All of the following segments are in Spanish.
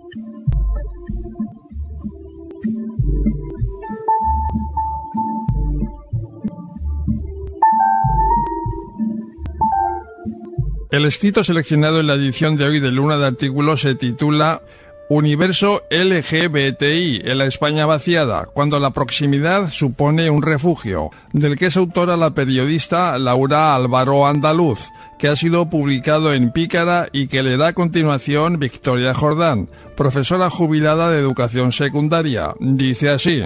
El escrito seleccionado en la edición de hoy de Luna de Artículos se titula Universo LGBTI en la España vaciada, cuando la proximidad supone un refugio, del que es autora la periodista Laura Álvaro Andaluz, que ha sido publicado en Pícara y que le da a continuación Victoria Jordán, profesora jubilada de educación secundaria. Dice así: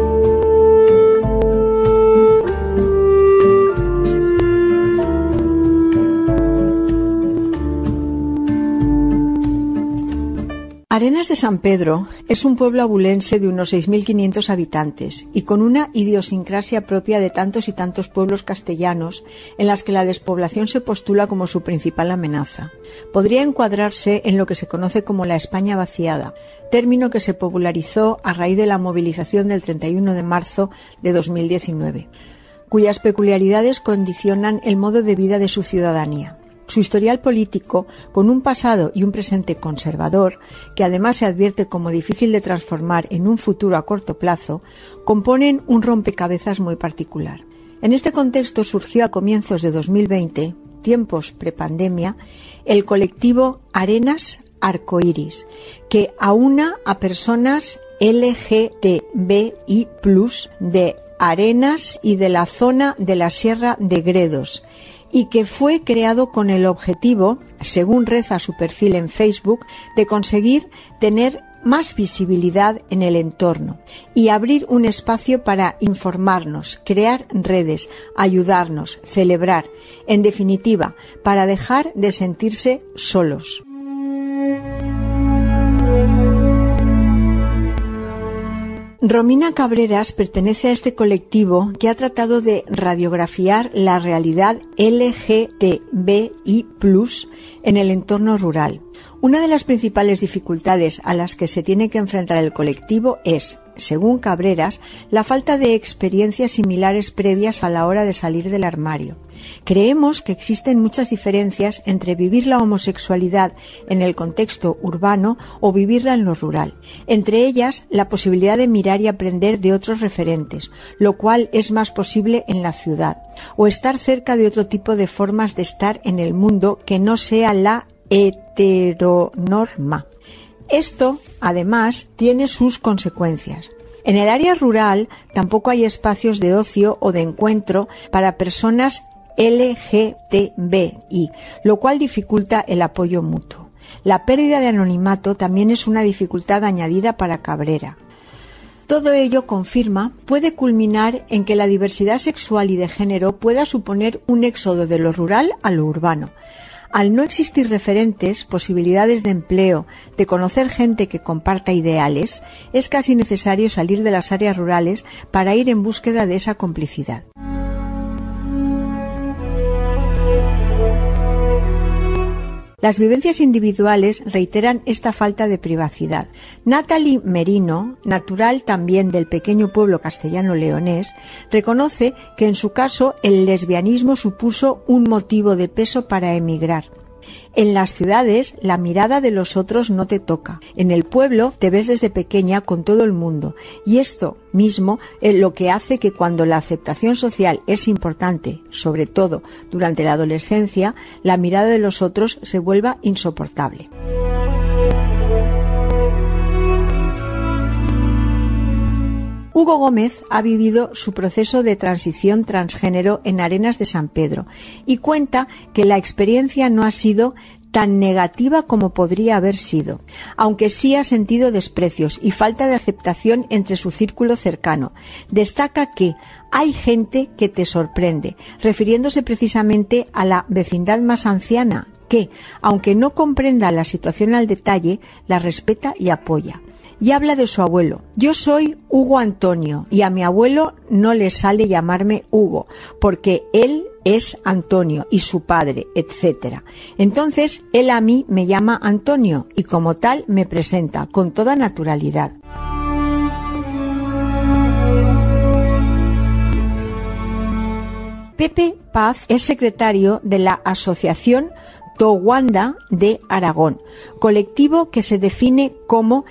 Arenas de San Pedro es un pueblo abulense de unos 6.500 habitantes y con una idiosincrasia propia de tantos y tantos pueblos castellanos en las que la despoblación se postula como su principal amenaza. Podría encuadrarse en lo que se conoce como la España vaciada, término que se popularizó a raíz de la movilización del 31 de marzo de 2019, cuyas peculiaridades condicionan el modo de vida de su ciudadanía. Su historial político, con un pasado y un presente conservador, que además se advierte como difícil de transformar en un futuro a corto plazo, componen un rompecabezas muy particular. En este contexto surgió a comienzos de 2020, tiempos prepandemia, el colectivo Arenas Arcoiris, que aúna a personas LGTBI+, de Arenas y de la zona de la Sierra de Gredos, y que fue creado con el objetivo, según reza su perfil en Facebook, de conseguir tener más visibilidad en el entorno y abrir un espacio para informarnos, crear redes, ayudarnos, celebrar, en definitiva, para dejar de sentirse solos. Romina Cabreras pertenece a este colectivo que ha tratado de radiografiar la realidad LGTBI+ en el entorno rural. Una de las principales dificultades a las que se tiene que enfrentar el colectivo es, según Cabreras, la falta de experiencias similares previas a la hora de salir del armario. Creemos que existen muchas diferencias entre vivir la homosexualidad en el contexto urbano o vivirla en lo rural. Entre ellas, la posibilidad de mirar y aprender de otros referentes, lo cual es más posible en la ciudad, o estar cerca de otro tipo de formas de estar en el mundo que no sea la heteronorma. Esto, además, tiene sus consecuencias. En el área rural tampoco hay espacios de ocio o de encuentro para personas LGTBI, lo cual dificulta el apoyo mutuo. La pérdida de anonimato también es una dificultad añadida para Cabrera. Todo ello puede culminar en que la diversidad sexual y de género pueda suponer un éxodo de lo rural a lo urbano. Al no existir referentes, posibilidades de empleo, de conocer gente que comparta ideales, es casi necesario salir de las áreas rurales para ir en búsqueda de esa complicidad. Las vivencias individuales reiteran esta falta de privacidad. Natalie Merino, natural también del pequeño pueblo castellano-leonés, reconoce que en su caso el lesbianismo supuso un motivo de peso para emigrar. En las ciudades, la mirada de los otros no te toca. En el pueblo te ves desde pequeña con todo el mundo. Y esto mismo es lo que hace que cuando la aceptación social es importante, sobre todo durante la adolescencia, la mirada de los otros se vuelva insoportable. Hugo Gómez ha vivido su proceso de transición transgénero en Arenas de San Pedro y cuenta que la experiencia no ha sido tan negativa como podría haber sido, aunque sí ha sentido desprecios y falta de aceptación entre su círculo cercano. Destaca que hay gente que te sorprende, refiriéndose precisamente a la vecindad más anciana, que, aunque no comprenda la situación al detalle, la respeta y apoya. Y habla de su abuelo. Yo soy Hugo Antonio y a mi abuelo no le sale llamarme Hugo, porque él es Antonio y su padre, etc. Entonces, él a mí me llama Antonio y como tal me presenta con toda naturalidad. Pepe Paz es secretario de la asociación Towanda de Aragón, colectivo que se define como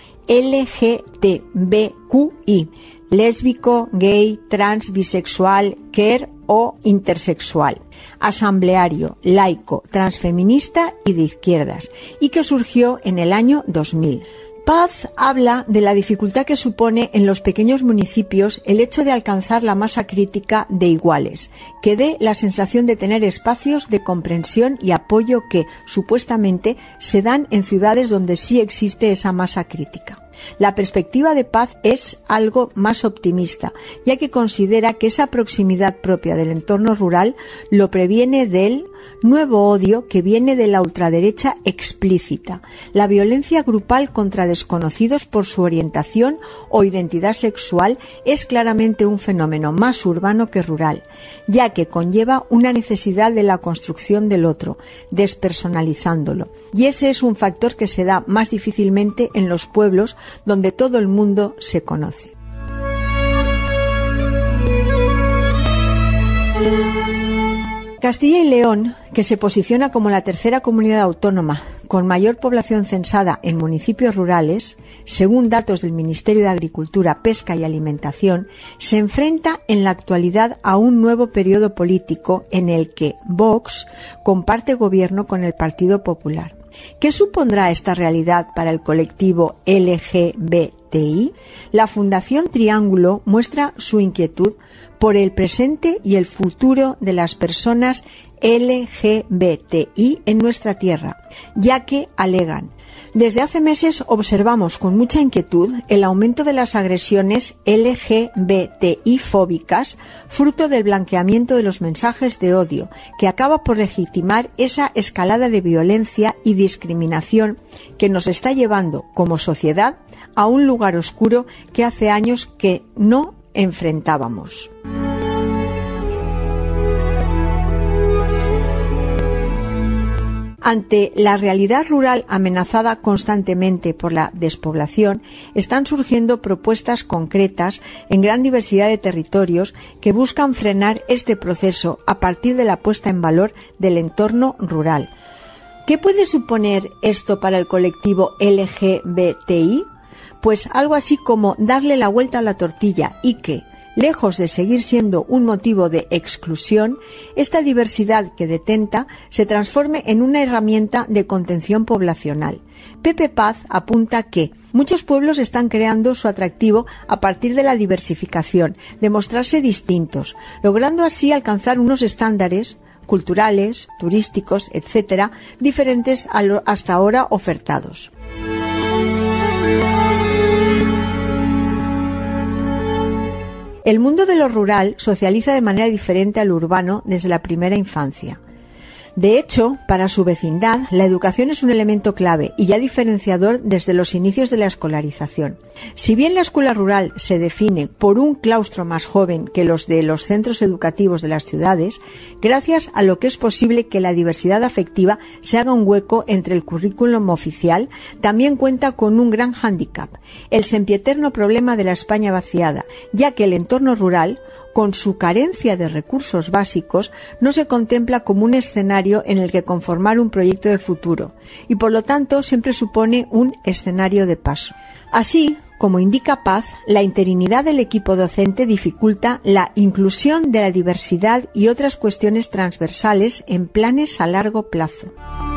LGTBQI, lésbico, gay, trans, bisexual, queer o intersexual, asambleario, laico, transfeminista y de izquierdas, y que surgió en el año 2000. Paz habla de la dificultad que supone en los pequeños municipios el hecho de alcanzar la masa crítica de iguales, que dé la sensación de tener espacios de comprensión y apoyo que, supuestamente, se dan en ciudades donde sí existe esa masa crítica. La perspectiva de Paz es algo más optimista, ya que considera que esa proximidad propia del entorno rural lo previene del nuevo odio que viene de la ultraderecha explícita, la violencia grupal contra desconocidos por su orientación o identidad sexual es claramente un fenómeno más urbano que rural, ya que conlleva una necesidad de la construcción del otro, despersonalizándolo, y ese es un factor que se da más difícilmente en los pueblos donde todo el mundo se conoce. Castilla y León, que se posiciona como la tercera comunidad autónoma con mayor población censada en municipios rurales, según datos del Ministerio de Agricultura, Pesca y Alimentación, se enfrenta en la actualidad a un nuevo periodo político en el que Vox comparte gobierno con el Partido Popular. ¿Qué supondrá esta realidad para el colectivo LGBTI? La Fundación Triángulo muestra su inquietud por el presente y el futuro de las personas LGBTI en nuestra tierra, ya que alegan: desde hace meses observamos con mucha inquietud el aumento de las agresiones LGBTI-fóbicas, fruto del blanqueamiento de los mensajes de odio, que acaba por legitimar esa escalada de violencia y discriminación que nos está llevando, como sociedad, a un lugar oscuro que hace años que no enfrentábamos. Ante la realidad rural amenazada constantemente por la despoblación, están surgiendo propuestas concretas en gran diversidad de territorios que buscan frenar este proceso a partir de la puesta en valor del entorno rural. ¿Qué puede suponer esto para el colectivo LGBTI? Pues algo así como darle la vuelta a la tortilla y que, lejos de seguir siendo un motivo de exclusión, esta diversidad que detenta se transforme en una herramienta de contención poblacional. Pepe Paz apunta que muchos pueblos están creando su atractivo a partir de la diversificación, de mostrarse distintos, logrando así alcanzar unos estándares culturales, turísticos, etcétera, diferentes a lo hasta ahora ofertados. El mundo de lo rural socializa de manera diferente al urbano desde la primera infancia. De hecho, para su vecindad, la educación es un elemento clave y ya diferenciador desde los inicios de la escolarización. Si bien la escuela rural se define por un claustro más joven que los de los centros educativos de las ciudades, gracias a lo que es posible que la diversidad afectiva se haga un hueco entre el currículum oficial, también cuenta con un gran hándicap, el sempieterno problema de la España vaciada, ya que el entorno rural, con su carencia de recursos básicos, no se contempla como un escenario en el que conformar un proyecto de futuro y, por lo tanto, siempre supone un escenario de paso. Así, como indica Paz, la interinidad del equipo docente dificulta la inclusión de la diversidad y otras cuestiones transversales en planes a largo plazo.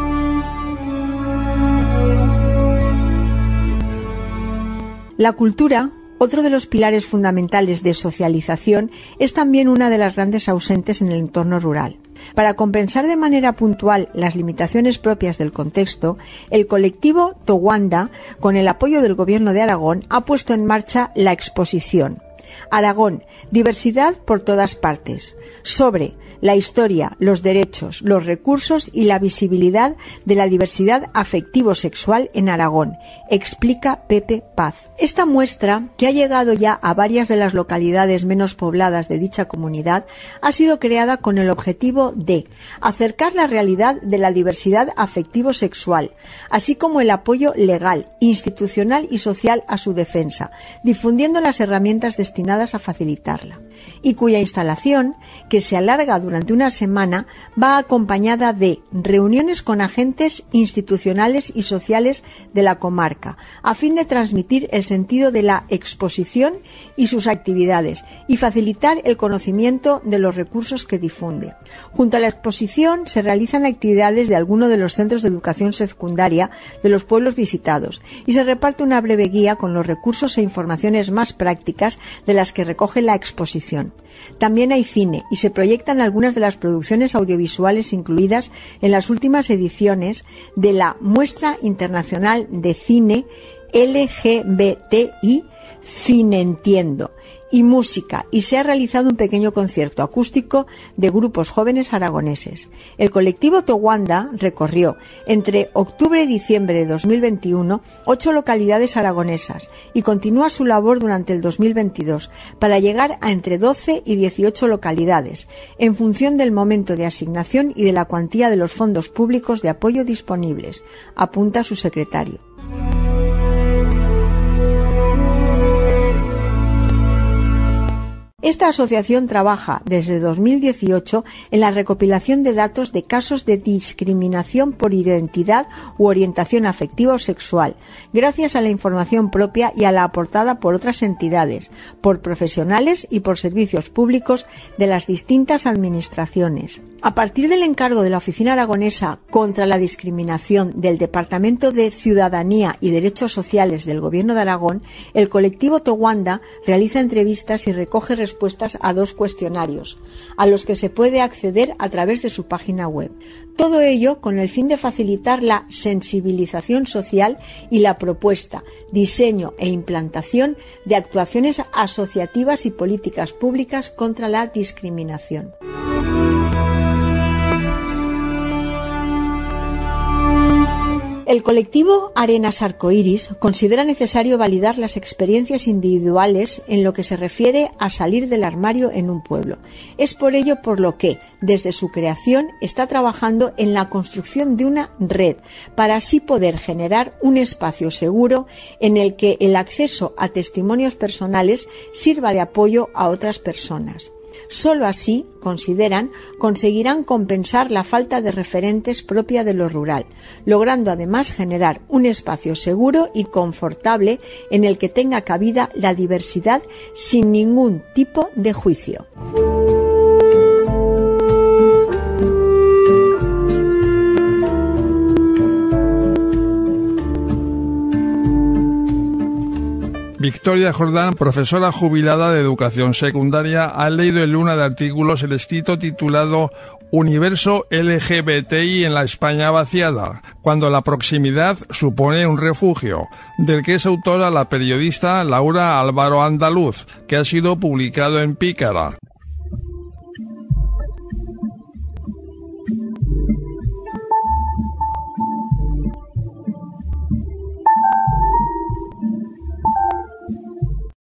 La cultura, otro de los pilares fundamentales de socialización, es también una de las grandes ausentes en el entorno rural. Para compensar de manera puntual las limitaciones propias del contexto, el colectivo Towanda, con el apoyo del Gobierno de Aragón, ha puesto en marcha la exposición Aragón, diversidad por todas partes, sobre la historia, los derechos, los recursos y la visibilidad de la diversidad afectivo-sexual en Aragón, explica Pepe Paz. Esta muestra, que ha llegado ya a varias de las localidades menos pobladas de dicha comunidad, ha sido creada con el objetivo de acercar la realidad de la diversidad afectivo-sexual, así como el apoyo legal, institucional y social a su defensa, difundiendo las herramientas destinadas a facilitarla, y cuya instalación, que se alarga durante una semana va acompañada de reuniones con agentes institucionales y sociales de la comarca, a fin de transmitir el sentido de la exposición y sus actividades y facilitar el conocimiento de los recursos que difunde. Junto a la exposición se realizan actividades de alguno de los centros de educación secundaria de los pueblos visitados y se reparte una breve guía con los recursos e informaciones más prácticas de las que recoge la exposición. También hay cine y se proyectan algunas de las producciones audiovisuales incluidas en las últimas ediciones de la Muestra Internacional de Cine LGBTI Cinentiendo y música, y se ha realizado un pequeño concierto acústico de grupos jóvenes aragoneses. El colectivo Towanda recorrió entre octubre y diciembre de 2021 8 localidades aragonesas y continúa su labor durante el 2022 para llegar a entre 12 y 18 localidades, en función del momento de asignación y de la cuantía de los fondos públicos de apoyo disponibles, apunta su secretario. Esta asociación trabaja desde 2018 en la recopilación de datos de casos de discriminación por identidad u orientación afectiva o sexual, gracias a la información propia y a la aportada por otras entidades, por profesionales y por servicios públicos de las distintas administraciones. A partir del encargo de la Oficina Aragonesa contra la Discriminación del Departamento de Ciudadanía y Derechos Sociales del Gobierno de Aragón, el colectivo Towanda realiza entrevistas y recoge respuestas a 2 cuestionarios, a los que se puede acceder a través de su página web. Todo ello con el fin de facilitar la sensibilización social y la propuesta, diseño e implantación de actuaciones asociativas y políticas públicas contra la discriminación. El colectivo Arenas Arcoiris considera necesario validar las experiencias individuales en lo que se refiere a salir del armario en un pueblo. Es por ello por lo que, desde su creación, está trabajando en la construcción de una red para así poder generar un espacio seguro en el que el acceso a testimonios personales sirva de apoyo a otras personas. Solo así, consideran, conseguirán compensar la falta de referentes propia de lo rural, logrando además generar un espacio seguro y confortable en el que tenga cabida la diversidad sin ningún tipo de juicio. Victoria Jordán, profesora jubilada de educación secundaria, ha leído en Luna de Artículos el escrito titulado Universo LGBTI en la España vaciada, cuando la proximidad supone un refugio, del que es autora la periodista Laura Álvaro Andaluz, que ha sido publicado en Pícara.